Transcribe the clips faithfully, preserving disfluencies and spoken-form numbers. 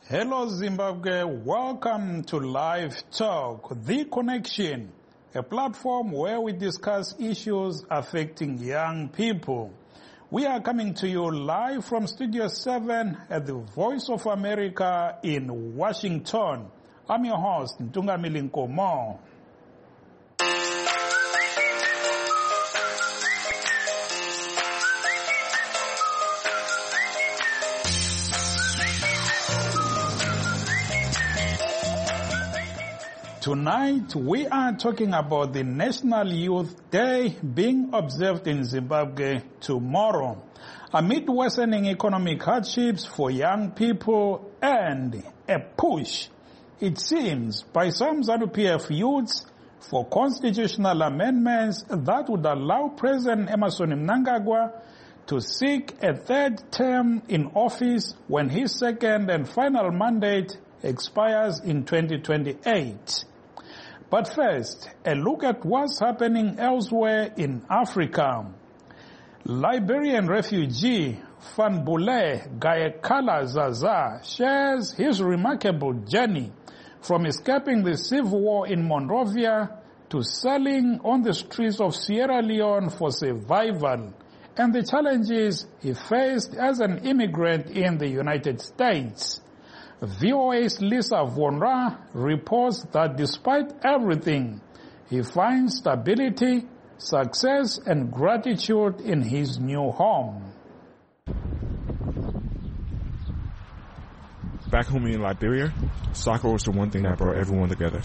Hello Zimbabwe, welcome to Live Talk, The Connection, a platform where we discuss issues affecting young people. We are coming to you live from Studio seven at the Voice of America in Washington. I'm your host, Ntungamili Nkomo. Tonight, we are talking about the National Youth Day being observed in Zimbabwe tomorrow. Amid worsening economic hardships for young people and a push, it seems, by some ZANU-P F youths for constitutional amendments that would allow President Emmerson Mnangagwa to seek a third term in office when his second and final mandate expires in twenty twenty-eight. But first, a look at what's happening elsewhere in Africa. Liberian refugee Fanbule Gayekala Zaza shares his remarkable journey from escaping the civil war in Monrovia to selling on the streets of Sierra Leone for survival and the challenges he faced as an immigrant in the United States. V O A's Lisa Vonra reports that despite everything, he finds stability, success, and gratitude in his new home. Back home in Liberia, soccer was the one thing that brought everyone together.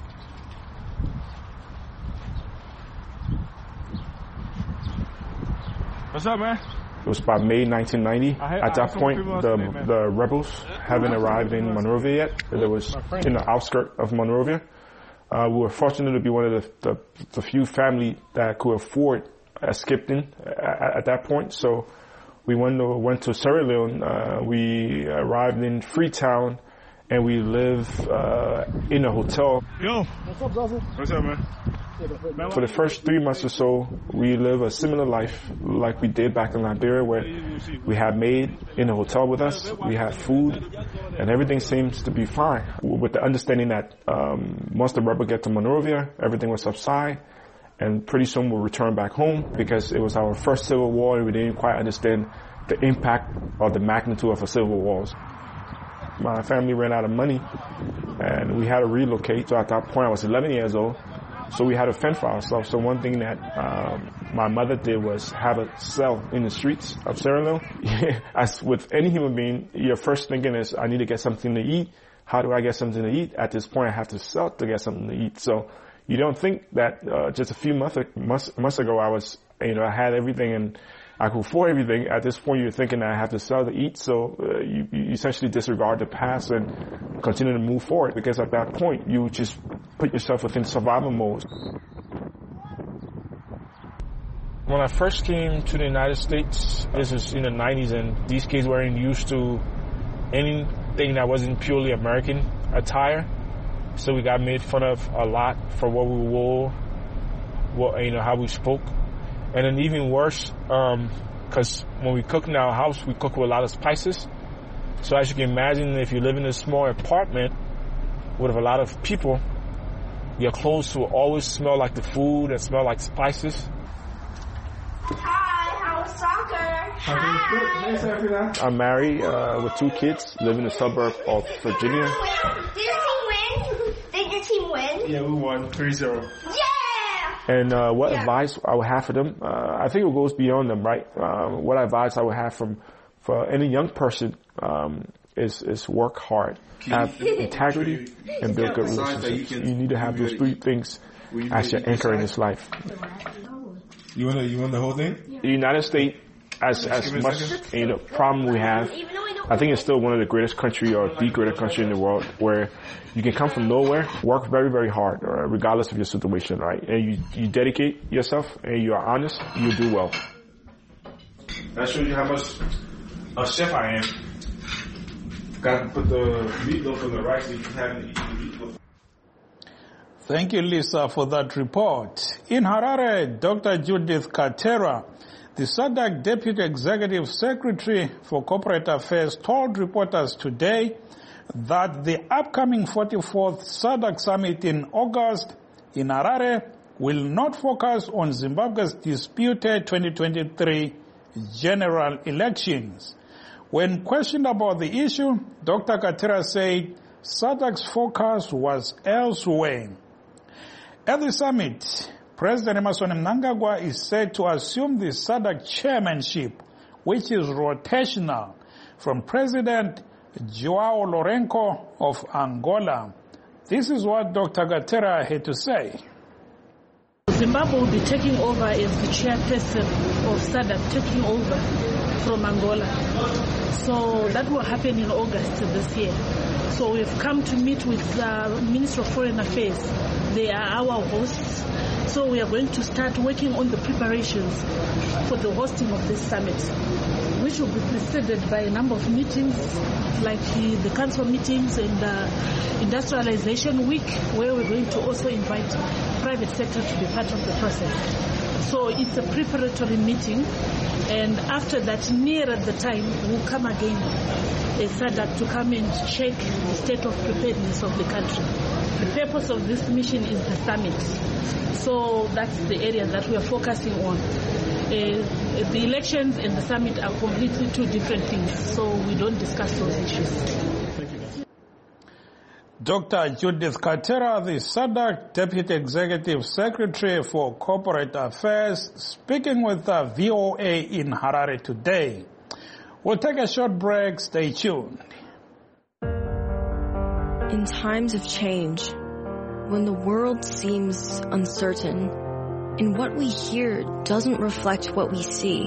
What's up, man? It was about May nineteen ninety. At that point, the the rebels haven't arrived in Monrovia yet. It was in the outskirts of Monrovia. Uh, we were fortunate to be one of the, the, the few family that could afford a Skipton at, at that point. So we went to, went to Sierra Leone. Uh, we arrived in Freetown, and we lived uh, in a hotel. Yo, what's up, brother? What's up, man? For the first three months or so, we live a similar life like we did back in Liberia, where we had maid in the hotel with us, we had food, and everything seems to be fine. With the understanding that um, once the rebel get to Monrovia, everything will subside, and pretty soon we'll return back home, because it was our first civil war and we didn't quite understand the impact or the magnitude of a civil war. My family ran out of money, and we had to relocate. So at that point, I was eleven years old. So we had to fend for ourselves. So one thing that um, my mother did was have a cell in the streets of Sierra Leone. As with any human being, your first thinking is, I need to get something to eat. How do I get something to eat? At this point, I have to sell to get something to eat. So you don't think that uh, just a few months, months, months ago, I was, you know, I had everything and I could afford everything. At this point, you're thinking that I have to sell to eat. So uh, you, you essentially disregard the past and continue to move forward, because at that point, you just put yourself within survival mode. When I first came to the United States, this is in the nineties, and these kids weren't used to anything that wasn't purely American attire. So we got made fun of a lot for what we wore, what, you know, how we spoke. And then even worse, um, cause when we cook in our house, we cook with a lot of spices. So as you can imagine, if you live in a small apartment with a lot of people, your clothes will always smell like the food and smell like spices. Hi, how's soccer? Hi. I'm married uh, with two kids, live in the suburb of Virginia. Did your team win? Did your team win? Yeah, we won three zero. Yeah! And uh, what Yeah. advice I would have for them, uh, I think it goes beyond them, right? Um, what advice I would have from for any young person um, is is work hard, have integrity, and build good relationships. You need to have those three things as your anchor in this life. You want the, you want the whole thing? The United States, as as much you know problem we have, I think it's still one of the greatest country or the greatest country in the world, where you can come from nowhere, work very, very hard, uh, regardless of your situation, right? And you, you dedicate yourself and you are honest, you do well. That shows you how much a chef I am. Got to put the meatloaf on the rice so you can have it eat the meatloaf. Thank you, Lisa, for that report. In Harare, Doctor Judith Katera, the S A D C Deputy Executive Secretary for Corporate Affairs, told reporters today that the upcoming forty-fourth SADC summit in August in Harare will not focus on Zimbabwe's disputed twenty twenty-three general elections. When questioned about the issue, Doctor Katera said SADC's focus was elsewhere. At the summit, President Emmerson Mnangagwa is said to assume the SADC chairmanship, which is rotational, from President João Lourenço of Angola. This is what Doctor Katera had to say. Zimbabwe will be taking over as the chairperson of SADC, taking over from Angola. So that will happen in August this year. So we've come to meet with the Minister of Foreign Affairs. They are our hosts. So we are going to start working on the preparations for the hosting of this summit, which will be preceded by a number of meetings, like the council meetings and the industrialization week, where we're going to also invite private sector to be part of the process. So it's a preparatory meeting, and after that, nearer the time, we'll come again as SADC to come and check the state of preparedness of the country. The purpose of this mission is the summit. So that's the area that we are focusing on. Uh, the elections and the summit are completely two different things, so we don't discuss those issues. Thank you. Doctor Judith Katera, the SADC Deputy Executive Secretary for Corporate Affairs, speaking with the V O A in Harare today. We'll take a short break. Stay tuned. In times of change, when the world seems uncertain and what we hear doesn't reflect what we see,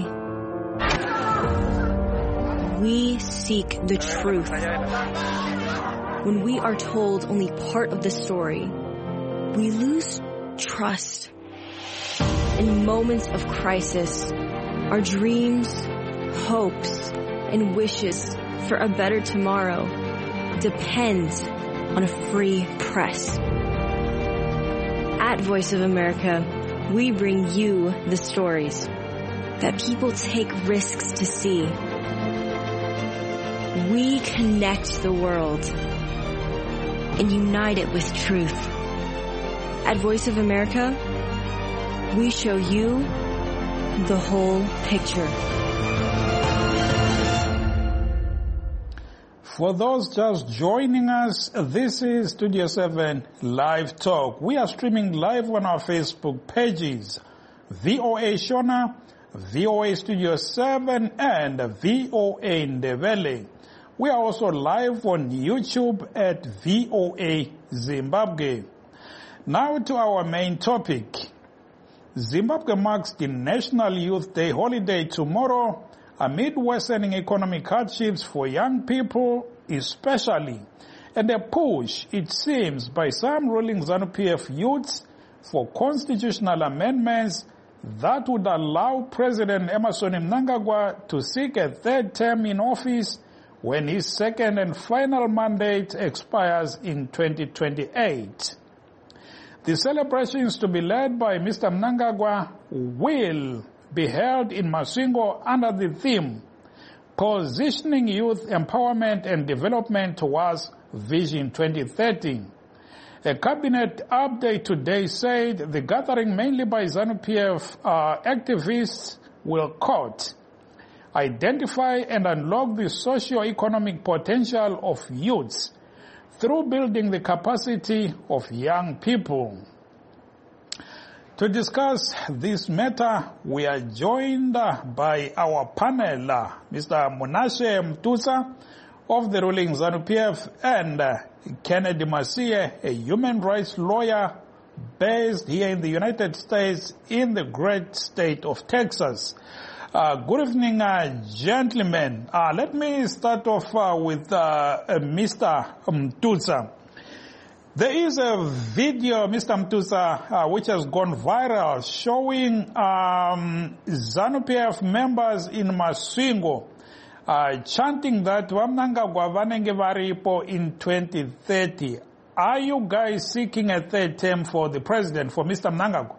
we seek the truth. When we are told only part of the story, we lose trust. In moments of crisis, our dreams, hopes, and wishes for a better tomorrow depend on a free press. At Voice of America, we bring you the stories that people take risks to see. We connect the world and unite it with truth. At Voice of America, we show you the whole picture. For those just joining us, this is Studio seven Live Talk. We are streaming live on our Facebook pages, V O A Shona, V O A Studio seven, and V O A Ndebele. We are also live on YouTube at V O A Zimbabwe. Now to our main topic. Zimbabwe marks the National Youth Day holiday tomorrow amid worsening economic hardships for young people especially, and a push, it seems, by some ruling ZANU-P F youths for constitutional amendments that would allow President Emmerson Mnangagwa to seek a third term in office when his second and final mandate expires in twenty twenty-eight. The celebrations to be led by Mister Mnangagwa will be held in Masvingo under the theme, Positioning Youth Empowerment and Development Towards Vision twenty thirty. A cabinet update today said the gathering, mainly by ZANU-P F uh, activists, will, quote, identify and unlock the socio-economic potential of youths through building the capacity of young people. To discuss this matter, we are joined by our panel, Mister Munashe Mtusa of the ruling ZANU-P F and Kennedy Masie, a human rights lawyer based here in the United States in the great state of Texas. Uh, good evening, uh, gentlemen. Uh, let me start off uh, with uh, uh, Mister Mtusa. There is a video, Mister Mtusa, uh, which has gone viral showing um, ZANU-P F members in Masvingo uh, chanting that Mnangagwa vanenge varipo in twenty thirty. Are you guys seeking a third term for the president, for Mister Mnangagwa?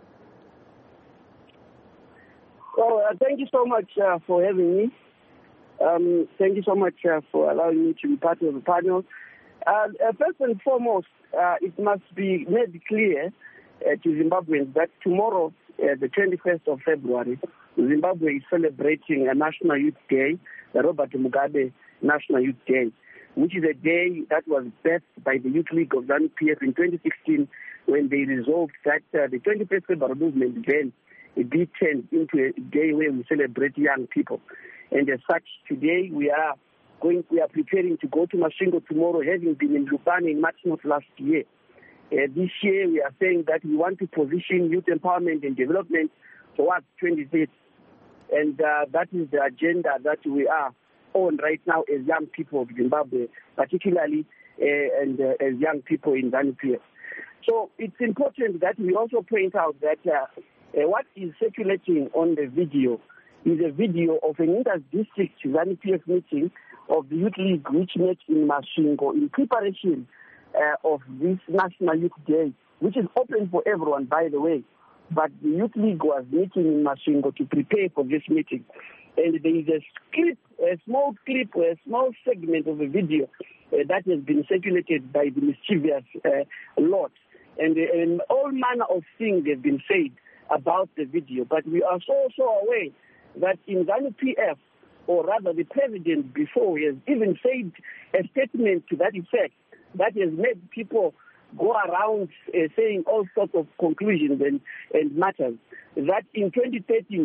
Well, uh, thank you so much uh, for having me. Um, thank you so much uh, for allowing me to be part of the panel. Uh, uh, first and foremost, uh, it must be made clear uh, to Zimbabweans that tomorrow, uh, the twenty-first of February, Zimbabwe is celebrating a National Youth Day, the Robert Mugabe National Youth Day, which is a day that was birthed by the Youth League of ZANU-P F in twenty sixteen when they resolved that uh, the twenty-first February movement then be turned into a day where we celebrate young people. And as such, today we are going, we are preparing to go to Masvingo tomorrow, having been in Lupane in March last year. Uh, this year we are saying that we want to position youth empowerment and development towards twenty thirty. And uh, that is the agenda that we are on right now as young people of Zimbabwe, particularly uh, and uh, as young people in ZANU-P F. So it's important that we also point out that uh, uh, what is circulating on the video is a video of an inter-district ZANU-P F meeting of the Youth League, which met in Masvingo in preparation uh, of this National Youth Day, which is open for everyone, by the way. But the Youth League was meeting in Masvingo to prepare for this meeting. And there is a clip, a small clip, a small segment of a video uh, that has been circulated by the mischievous uh, lot. And, uh, and all manner of things have been said about the video. But we are so, so aware that in ZANU-P F, or rather the president before, he has even said a statement to that effect that has made people go around uh, saying all sorts of conclusions and, and matters, that in twenty thirteen,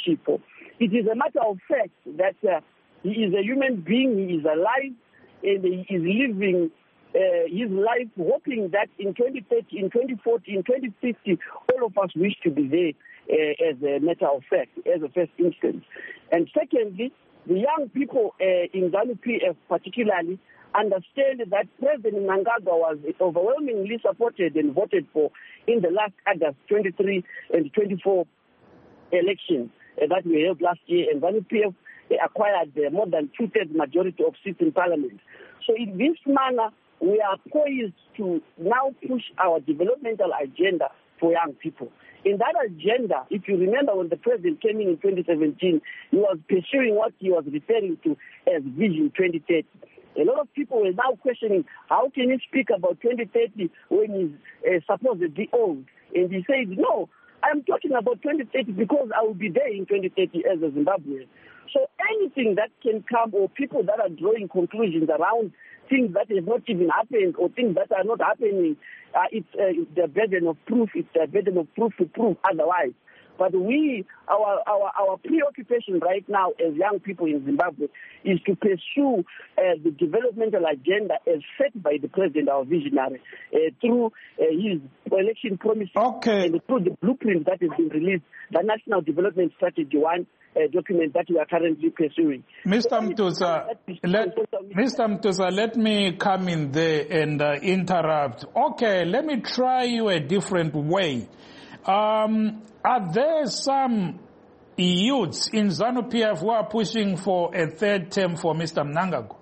it is a matter of fact that uh, he is a human being, he is alive, and he is living uh, his life hoping that in twenty thirty, in twenty forty, in twenty fifty, all of us wish to be there uh, as a matter of fact, as a first instance. And secondly, the young people uh, in ZANU-P F particularly understand that President Mnangagwa was overwhelmingly supported and voted for in the last August twenty-three and twenty-four elections uh, that we held last year, and ZANU-P F uh, acquired uh, more than two-thirds majority of seats in parliament. So in this manner, we are poised to now push our developmental agenda for young people. In that agenda, if you remember when the president came in in twenty seventeen, he was pursuing what he was referring to as Vision twenty thirty. A lot of people were now questioning, how can he speak about twenty thirty when he's uh, supposedly old? And he said, no, I'm talking about twenty thirty because I will be there in twenty thirty as a Zimbabwean. So anything that can come, or people that are drawing conclusions around things that have not even happened or things that are not happening, uh, it's, uh, it's the burden of proof. It's the burden of proof to prove otherwise. But we, our, our, our preoccupation right now as young people in Zimbabwe is to pursue uh, the developmental agenda as set by the president, our visionary, uh, through uh, his election promises okay. and through the blueprint that has been released, the National Development Strategy one uh, document that we are currently pursuing. Mister Mtusa, let, Mister Mtusa, let me come in there and uh, interrupt. Okay, let me try you a different way. Um, are there some youths in ZANU-P F who are pushing for a third term for Mister Mnangagwa?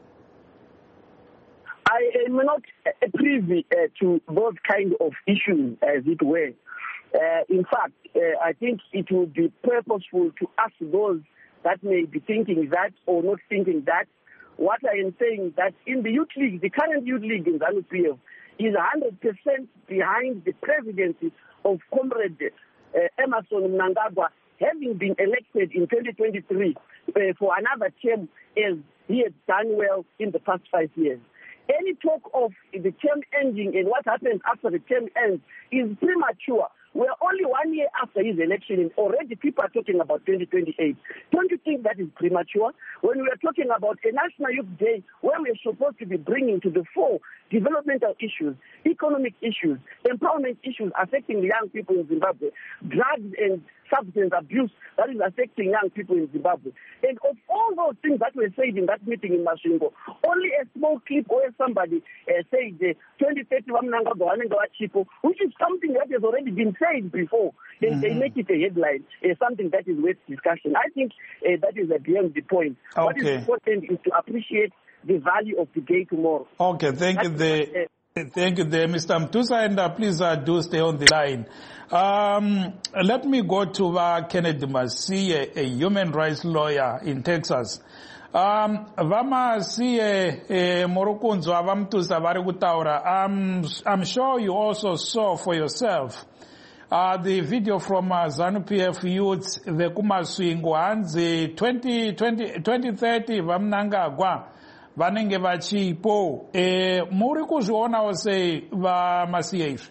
I am not uh, privy uh, to those kind of issues, as it were. Uh, in fact, uh, I think it would be purposeful to ask those that may be thinking that or not thinking that. What I am saying that in the youth league, the current youth league in ZANU-P F is one hundred percent behind the presidency of Comrade uh, Emmerson Mnangagwa, having been elected in twenty twenty-three uh, for another term, as he has done well in the past five years. Any talk of the term ending and what happens after the term ends is premature. We're only one year after his election and already people are talking about twenty twenty-eight. Don't you think that is premature? When we are talking about a National Youth Day where we are supposed to be bringing to the fore developmental issues, economic issues, empowerment issues affecting the young people in Zimbabwe, drugs and substance abuse that is affecting young people in Zimbabwe. And of all those things that were said in that meeting in Masvingo, only a small clip where somebody uh, said the twenty thirty Chipo, which is something that has already been said before, and mm-hmm. they make it a headline, uh, something that is worth discussion. I think uh, that is uh, beyond the point. Okay. What is important is to appreciate the value of the day tomorrow. Okay, thank you. The, uh, thank you, there, Mister Mtusa, and uh, please uh, do stay on the line. Um, let me go to uh, Kennedy Massey, a, a human rights lawyer in Texas. Um, vama siye eh, Morukunzo avamtusa vari kutaura. I'm, I'm sure you also saw for yourself uh, the video from uh, ZANU-P F youths, the kumaswingo hanzi twenty thirty vamnangagwa vanenge vachipo. Eh, muri kuzvionawo sei vamasiye izvi?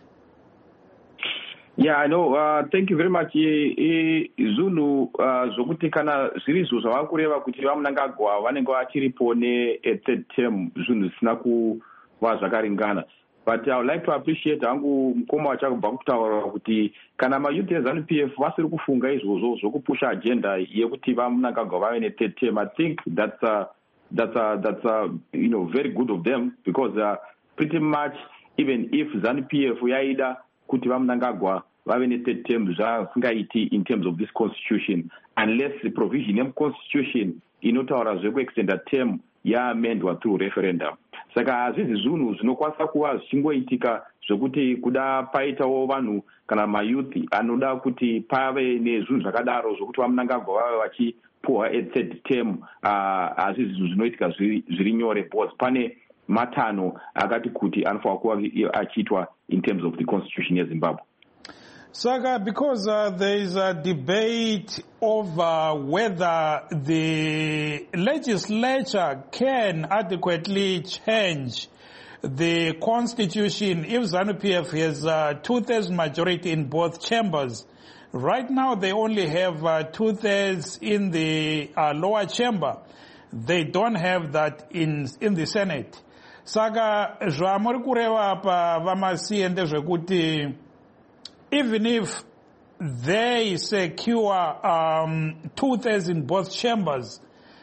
Yeah, I know. Uh, thank you very much. E, e, Zulu uh, zokuti kana zvirizo zvavakureva kuti vamunangagwa vanenge vachiripo ne third term zvinhu zvisina kuva zvakaringana. But I would like to appreciate hangu mukoma wachakubva kutaura kuti kana mayouth eZANU-P F vasiri kufunga izvozvo zvokupusha agenda yekuti vamunangagwa vave ne third term. I think that's uh, that's uh, that's uh, you know very good of them because uh, pretty much even if ZANU-P F yaida kuti vamunangagwa vave ne-third term zvasingaiti in terms of this constitution unless the provision yemuconstitution inotaura zvekuextenda term yaamendwa through referendum. Saka hazvizi zvinhu zvinokwanisa kuva zvichingoitika zvekuti kuda paitawo vanhu kana mayouth anoda kuti pave nezvinhu zvakadaro zvokuti vamunangagwa vave vachipuhwa a-third term. Hazvizi zvinhu zvinoitika zviri nyore because pane matano akati kuti anofanira kuva achiitwa in terms of the constitution yeZimbabwe. Saka, because uh, there is a debate over whether the legislature can adequately change the constitution if ZANU-P F has a two-thirds majority in both chambers. Right now they only have uh, two-thirds in the uh, lower chamber. They don't have that in, in the Senate. Saka, zvamuri kureva apa vamasiye ndezvekuti even if they secure um, two-thirds in both chambers,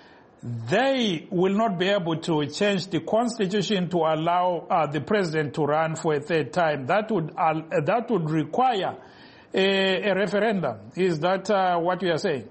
they will not be able to change the constitution to allow uh, the president to run for a third time. That would uh, that would require a, a referendum. Is that uh, what you are saying?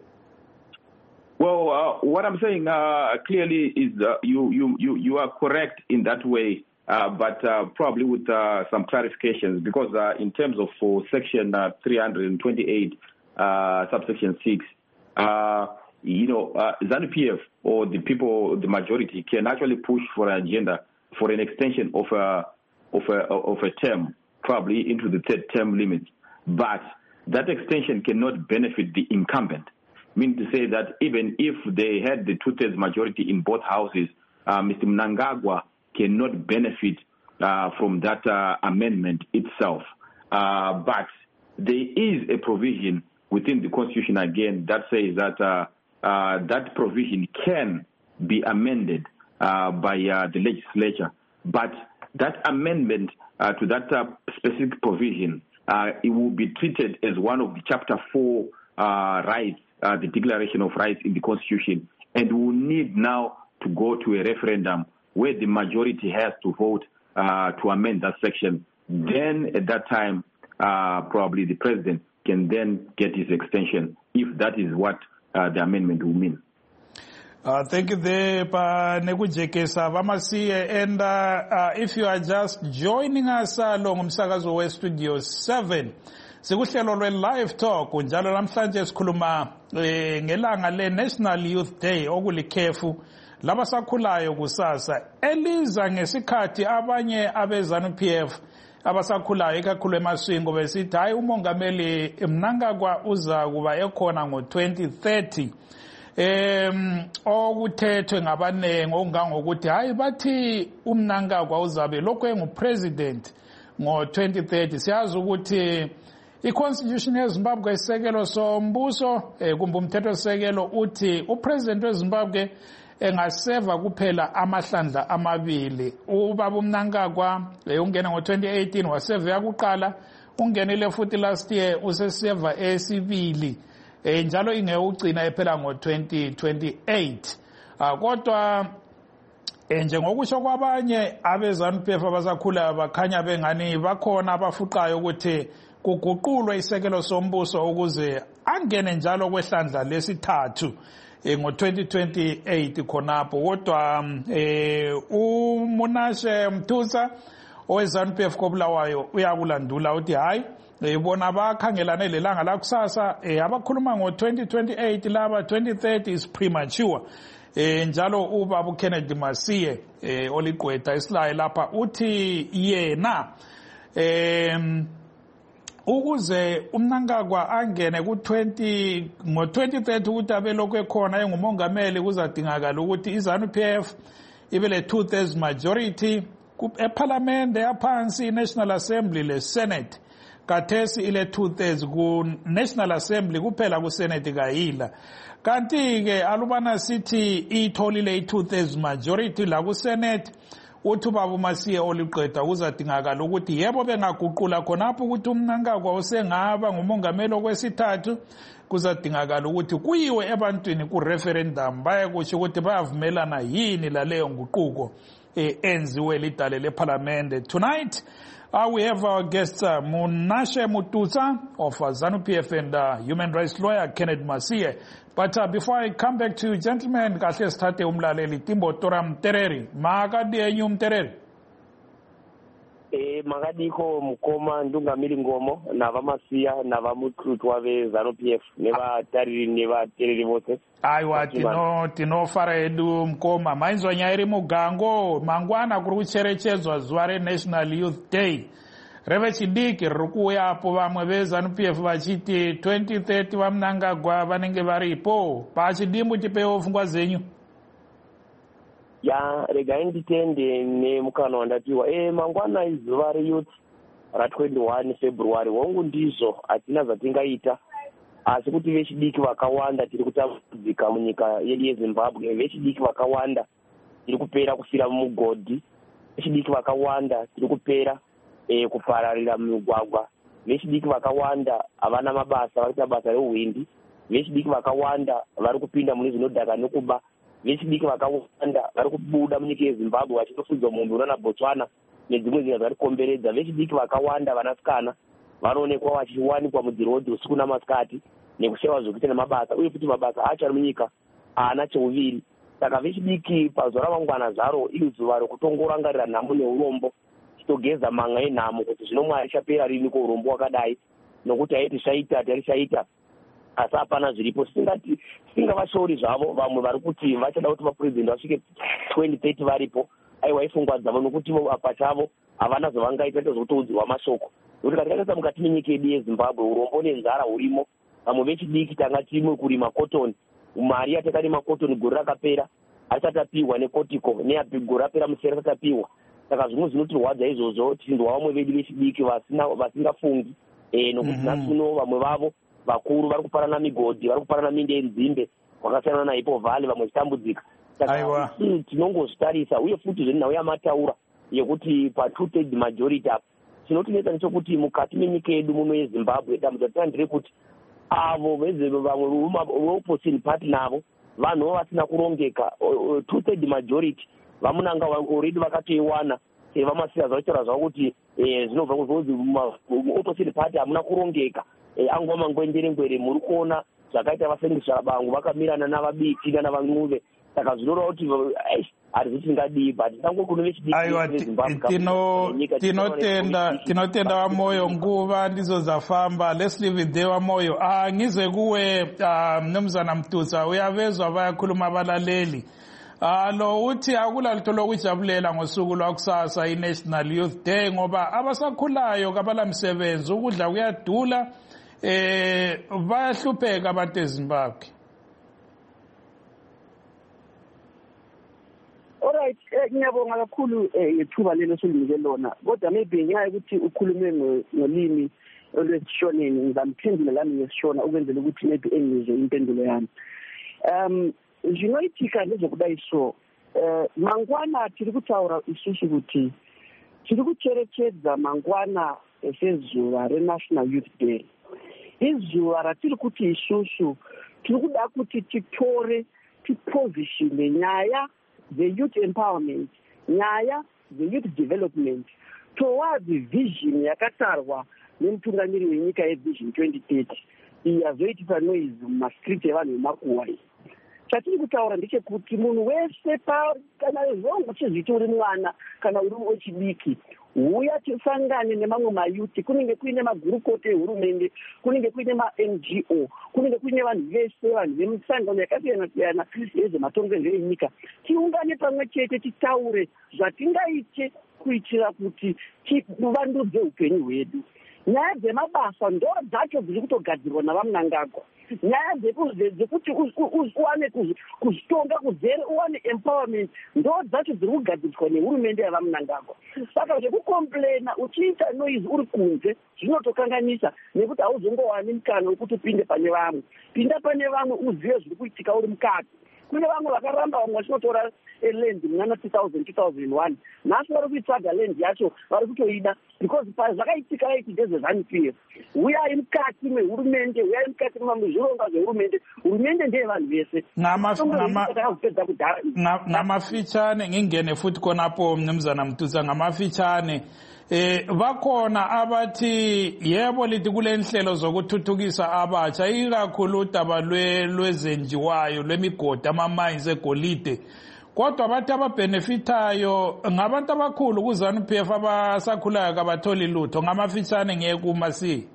Well, uh, what I'm saying uh, clearly is uh, you, you, you, you are correct in that way, uh, but uh, probably with uh, some clarifications, because uh, in terms of uh, section uh, three twenty-eight, uh, subsection six, uh, you know, uh, ZANU-P F or the people, the majority, can actually push for an agenda for an extension of a, of a, of a term, probably into the third term limit. But that extension cannot benefit the incumbent. Meaning to say that even if they had the two-thirds majority in both houses, uh, Mister Mnangagwa cannot benefit uh, from that uh, amendment itself. Uh, but there is a provision within the Constitution, again, that says that uh, uh, that provision can be amended uh, by uh, the legislature. But that amendment uh, to that uh, specific provision, uh, it will be treated as one of the Chapter four uh, rights, Uh, the Declaration of Rights in the Constitution, and we need now to go to a referendum where the majority has to vote uh, to amend that section. Then at that time, uh, probably the president can then get his extension, if that is what uh, the amendment will mean. Uh, thank you there, Pa Nekujekesa Vamasiye. And uh, uh, if you are just joining us along uh, Msakazo West Studio seven, sikuhlelo lwe-live talk njalo namhlanje sikhuluma eh, ngelanga le-National Youth Day okulikhefu labasakhulayo kusasa eliza ngesikhathi abanye abe-ZANU-P F abasakhulayo ikakhulu emaswingo besithi hayi umongameli Mnangagwa uza kuba ekhona ngo-twenty thirty. Um, okuthethwe ngabanengi okungangokuthi hayi bathi uMnangagwa uzabe lokho engupresident ngo-twenty thirty. Siyazi ukuthi i-Constitution yeZimbabwe isekelo sombuso eh, kumbe umthetho sekelo uthi upresident weZimbabwe engaseva kuphela amahlandla amabili. Ubaba uMnangagwa eh, ungena ngo-twenty eighteen waseva yakuqala, ungenile futhi last year useseva esibili. Eh, njalo ingekugcina ephela ngo-twenty twenty-eight. Uh, kodwa eh, njengokusho kwabanye abe-ZANU-P F abasakhulayo bakhanya bengani bakhona abafuqayo ukuthi kuguqulwe isekelo sombuso ukuze angene njalo kwehlandla lesithathu eh, ngo-twenty twenty-eight khonapho. Kodwa eh, uMunashe Mtusa owe-ZANU-P F koBulawayo uyakulandula uthi hayi eh, bona bakhangelane lelanga lakusasa eh, abakhuluma ngo-twenty twenty-eight laba twenty thirty is premature. eh njalo ubaba uKennedy Masiye eh oligqwetha isilaye lapha uthi yena em ukuze umnankagwa angene ku twenty ngo twenty thirty ukuthi abe lokho ekhona engumongameli kuzadingakala ukuthi iZANU-P F ibe le two thirds majority eParliament yaphansi iNational Assembly le Senate kathesi ile two thirds ku National Assembly kuphela ku Senate kayila kanti ke alubana sithi itholile i two thirds majority la ku Senate uthi ubaba uMasiye oliqeda kuzadingakala ukuthi yebo bengaguqula khonapho ukuthi umnankagwa usengaba ngumongameli okwesithathu kuzadingakala ukuthi kuyiwe ebantwini ku referendum baye kusho ukuthi bayavumelana yini laleyo nguquko enziwe lidale leParliament. Tonight uh, we have our guest uh, Munashe Mututsa of uh, ZANU-P F and uh, human rights lawyer Kennedy Masiye. But uh, before I come back to you gentlemen, kahle sithathe umlaleli Timbo Tora Mtereri. Makadi enyu Mtereri. Eh makadiko mukoma ndungamiri ngomo navamasiya navamututwa veZANU-P F nevatariri nevatereri vose. Aiwa tino tinofara edu mukoma mainzwa nyaya iri mugango mangwana kuri kucherechedzwa zuva reNational Youth Day. Reve chidiki riri kuuyapo vamwe veZANU-P F vachiti twenty thirty vamunangagwa vanenge varipo pachidimbu tipewo pfungwa zenyu. Ya regai nditende nemukana wandatiwa e mangwana izuva reyouth ra twenty-one February hongu ndizvo hatina zvatingaita asi kuti vechidiki vakawanda tiri kutambudzika munyika yedu yeZimbabwe. Vechidiki vakawanda tiri kupera kufira mumugodhi, vechidiki vakawanda tiri kupera e, kupararira mumigwagwa, vechidiki vakawanda havana mabasa vari kuita basa reuhwindi, vechidiki vakawanda vari kupinda mune zvinodhaka nokuba, vechidiki vakawanda vari kubuda munyika yeZimbabwe vachitofudzwa mumbi unana Botswana nedzimwe nyika dzarikomberedza. Vechidiki vakawanda vanasikana vanoonekwa vachiwanikwa mudzirodhi usiku namasikati nekushayiwa zvekuita nemabasa uye kuti mabasa acho ari munyika haana cheuviri. Saka vechidiki pazuva ramangwana zvaro iri zuva rokutongorangarira nhamo neurombo chitogeza manga enhamo kuti zvino Mwari chapera rini kourombo wakadai nokuti aiti shaita tari shaita asi hapana zviripo. Tisingavashori zvavo vamwe vari kuti vachada kuti vapurezidendi vasvike twenty thirty varipo aiwa ifungwa dzavo nokuti pachavo havana zvavangaita tozotoudzirwa mashoko nokuti katikakaisa mukati menyika yedu yeZimbabwe urombo nenzara hurimo. Vamwe vechidiki tanga timwe kurima cotton, mari yatakarima cotton gore rakapera asati apiwa nekotiko negore rapera musere asati apiwa. Saka zvimwe zvinotirwadza izvozvo tichindwa vamwe vedu vechidiki vasingafungi e, nokuti mm-hmm. nasuno vamwe vavo vakuru vari kuparana migodhi vari kuparana minde yenzimbe kwakasiyana naipo vhali vamwe chitambudzika. Saka tinongozvitarisa uye futi zvenhau yamataura yekuti pa two thirds majority apa chinotinetsa nechekuti mukati menyika yedu muno yeZimbabwe dambudziko randire kuti avo vamwe veopposition party navo vanhu vasina kurongeka two thirds majority vamunanga already vakatoiwana vamasiya zvavachitaura zvavo kuti zvinobva kuzonzi opposition party hamuna kurongeka angwa mangwenderengwere muri kuona zvakaita vasengisva bangu vakamirana navabiti nanavan'uve. Saka zvinoreva kuti hazvizi tingadii but tango kuno vechidiki tinotenda tinotenda wamoyo nguva ndizo dzafamba. Let's leave it there wamoyo. Ah ngize kuwe mnumzana Mtutsa uyavezwa bayakhuluma abalaleli lo uthi akula lutho lokujabulela ngosuku lwakusasa iNational Youth Day ngoba abasakhulayo kabala msebenzi ukudla kuyadula eh bayahlupheka abantu eZimbabwe. Alright, ngiyabonga kakhulu ithuba lelo solinike lona kodwa maybe ngenxa yokuthi ukhulume ngolimi olwesishoneni ngizamphendula lami ngesishona ukwenzela ukuthi maybe engizwe impendulo yami. Um zvinoitika ndezvekudai so mangwana tiri kutaura isusu kuti tiri kucherechedza mangwana sezuva reNational Youth Day. Izuva ratiri kuti isusu tiri kuda kuti titore tipozishine nyaya the youth empowerment, nyaya the youth development towards the vision yakatarwa nemutungamiri wenyika yevision twenty thirty yazoitisa noise mumascript evanhu vemakuwa iyi. Chatiri kutaura ndechekuti munhu wese kana zvongo chezviti uri mwana kana uri wechidiki uya tisangane nemamwe mayuti, kunenge kuine magurukota ehurumende, kunenge kuine ma-N G O, kunenge kuine vanhu vese, vanhu vemisangano yakasiyana siyana yezvematongerwo enyika. Tiungane pamwe chete, titaure zvatingaite kuitira kuti tivandudze upenyu hwedu. Nyaya dzemabasa ndo dzacho dziri kutogadzirwa navaMnangagwa. Nyaya dzekuti uwane kuzvitonga kuzere, uwane empowerment, ndo dzacho dziri kugadziriswa nehurumende yavaMnangagwa. Saka zvekukomplena uchiita noise uri kunze zvinotokanganisa, nekuti hauzongowani mukana wekuti upinde pane vamwe. Pinda pane vamwe uzive zviri kuitika uri mukati. Kune vamwe vakaramba, vamwe vachinotora land muna two thousand, two thousand one. Nhasi vari kuitsvaga land yacho, vari kutoida because zvakaitika raiti ndezveZANU P F. Uyai mukati mehurumende, uyai mukati mezvironga zvehurumende. Hurumende ndeye vanhu vese. Ngamafitshane ngingene futhi khonapo mnumzana Mtuza, ngamafitshane eh bakhona abathi yebo lithi kule nhlelo zokuthuthukisa abatsha, ikakhulu udaba lwezenjiwayo lwemigodi, ama-mines egolide, kodwa abathi ababenefitayo ngabantu abakhulu kuZANU P F abasakhulayo kabatholi lutho. Ngamafitshane ngeke kumasi.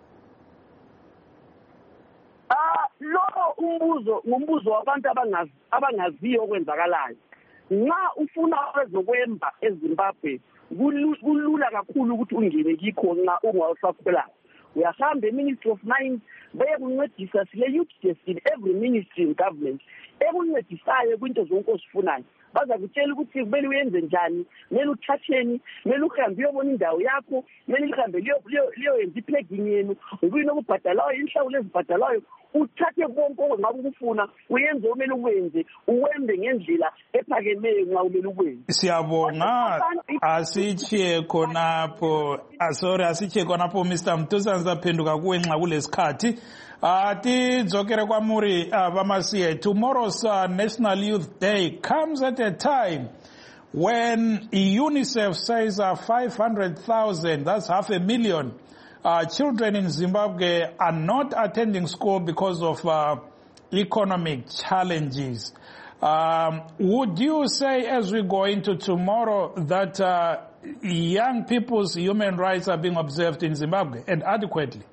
Ah, lo umbuzo ngumbuzo wabantu abangaziyo okwenzakalayo. Nxa ufuna ezokwemba eZimbabwe, kulula kakhulu ukuthi ungene kikho nxa ungawusakhulayo. Uyahamba eMinistry of Mines, bayakuncedisa, sile youth desk in every ministry in government ekuncedisayo kwinto zonke ozifunayo. Bazakutshela ukuthi kumele uyenze njani, kumele uthatheni, kumele uhambe uyobona indawo yakho, kumele uhambe liyoyenza i-plugging yenu, ukuyini okubhadalayo, inhlawulo ezibhadalayo, uthathe konke ongabe ukufuna, uyenze omele ukwenze, uwembe ngendlela ephakemeyo nxa umele ukwenze. Siyabonga, asitshiye khonapho, sorry, asitshiye khonapho Mister Mtuza, sizaphenduka kuwe nxa kulesikhathi. Ati dzokere kwamuri vamasiye. Tomorrow's uh, National Youth Day comes at a time when UNICEF says uh, five hundred thousand, that's half a million, uh, children in Zimbabwe are not attending school because of uh, economic challenges. Um, would you say, as we go into tomorrow, that uh, young people's human rights are being observed in Zimbabwe and adequately?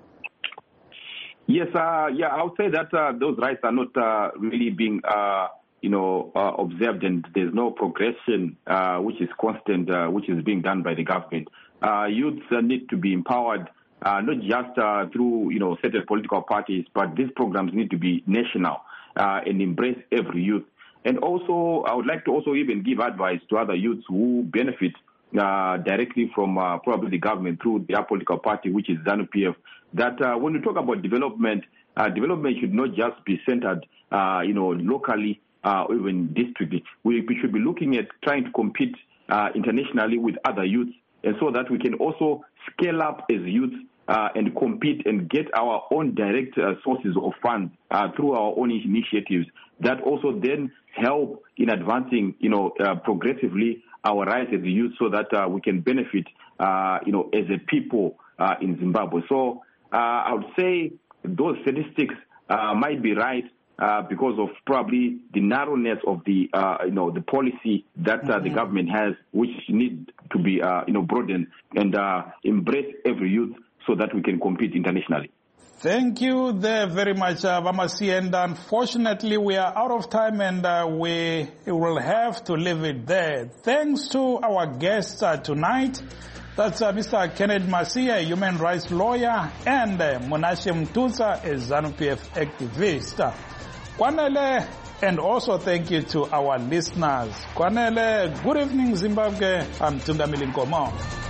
Yes, uh, yeah, I would say that uh, those rights are not uh, really being, uh, you know, uh, observed, and there's no progression uh, which is constant, uh, which is being done by the government. Uh, youths uh, need to be empowered, uh, not just uh, through, you know, certain political parties, but these programs need to be national uh, and embrace every youth. And also, I would like to also even give advice to other youths who benefit Uh, directly from uh, probably the government through their political party, which is ZANU P F, that uh, when we talk about development, uh, development should not just be centered, uh, you know, locally uh, or even districtly. We, we should be looking at trying to compete uh, internationally with other youths, and so that we can also scale up as youths uh, and compete and get our own direct uh, sources of funds uh, through our own initiatives that also then help in advancing, you know, uh, progressively our rights as a youth, so that uh, we can benefit, uh, you know, as a people uh, in Zimbabwe. So uh, I would say those statistics uh, might be right uh, because of probably the narrowness of the, uh, you know, the policy that uh, mm-hmm. the government has, which need to be, uh, you know, broadened and uh, embrace every youth so that we can compete internationally. Thank you there very much, uh, Vamasi. And unfortunately, we are out of time, and uh, we will have to leave it there. Thanks to our guests uh, tonight. That's uh, Mister Kenneth Masi, a human rights lawyer, and uh, Monashe Mtuza, a ZANU P F activist. Kwanele, and also thank you to our listeners. Kwanele, good evening, Zimbabwe. I'm Tungamili Nkomo.